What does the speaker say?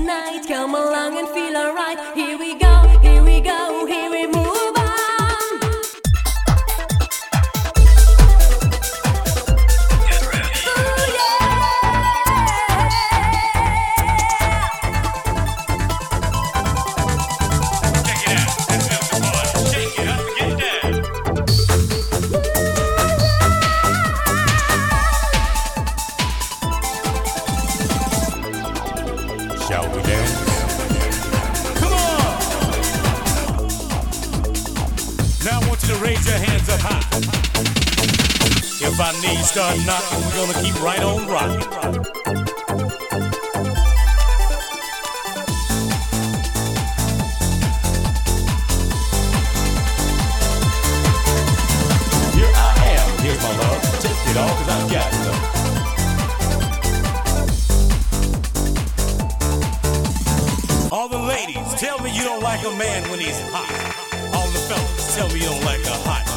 tonight. Come along and feel alright. Here we go, here we go, here we move on. Shall we dance? Come on! Now I want you to raise your hands up high. If our knees start knocking, we're gonna keep right on rocking. Here I am, here's my love. Take it all, 'cause I've got it. All the ladies, tell me you don't like a man when he's hot. All the fellas, tell me you don't like a hot